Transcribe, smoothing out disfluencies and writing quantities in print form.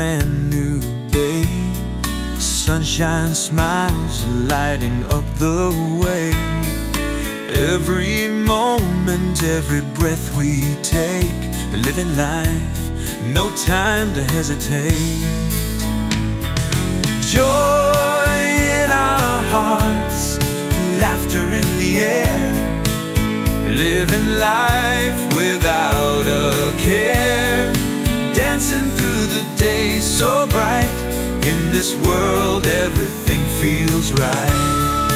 brand new day. Sunshine smiles lighting up the way. Every moment, every breath we take, living life, no time to hesitate. Joy in our hearts, laughter in the air, living life without a care. Dancing through the day so bright, in this world everything feels right.